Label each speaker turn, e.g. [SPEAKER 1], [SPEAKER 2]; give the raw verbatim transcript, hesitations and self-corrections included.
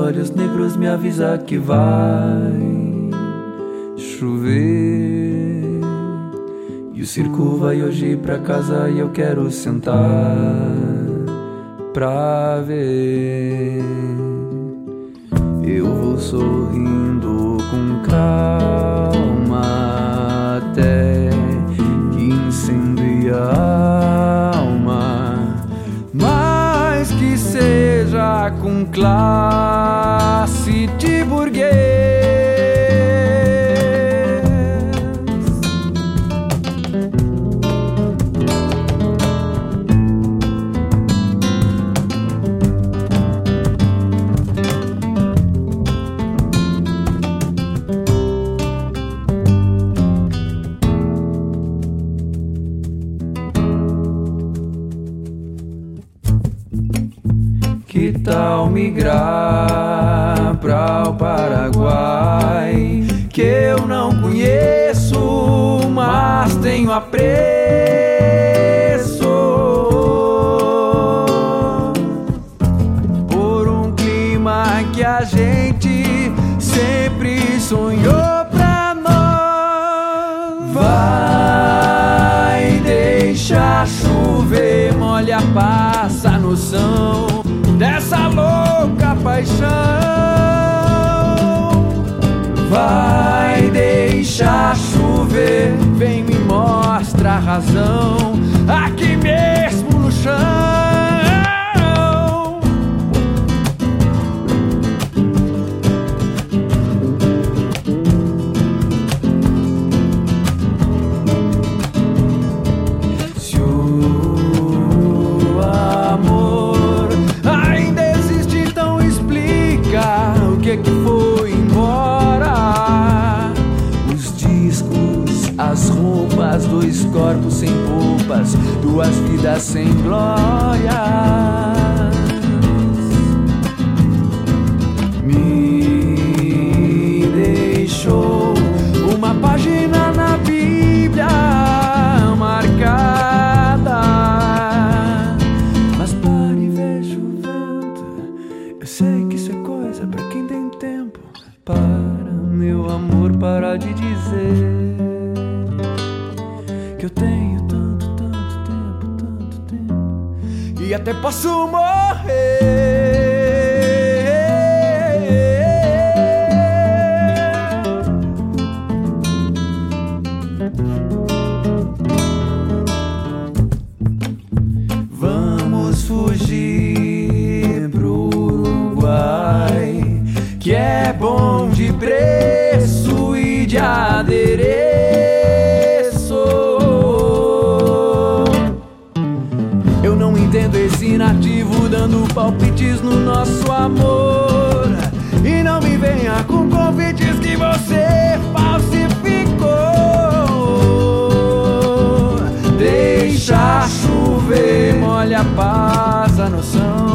[SPEAKER 1] olhos negros me avisa que vai chover. E o circo vai hoje pra casa e eu quero sentar pra ver. Eu vou sorrindo com calma até que incendie a alma, mas que seja com classe de burguês. Que tal migrar pra o Paraguai, que eu não conheço, mas tenho apreço por um clima que a gente sempre sonhou pra nós. Vai deixar chover, molha, passa a noção dessa louca paixão. Vai deixar chover, vem me mostra a razão, aqui mesmo no chão. Se o amor ainda existe, então explica o que que foi embora. Os discos, as roupas, dois corpos sem roupas, duas vidas sem glória. Me deixou uma página na Bíblia marcada, mas pare e veja o vento. Eu sei que isso é coisa pra quem tem tempo. Para, meu amor, para de dizer que eu tenho tanto, tanto tempo, tanto tempo, e até posso morrer. Vamos fugir pro Uruguai, que é bom de preço e de adereço. Eu não entendo esse nativo dando palpites no nosso amor, e não me venha com convites que você falsificou. Deixa chover, molha, passa a noção,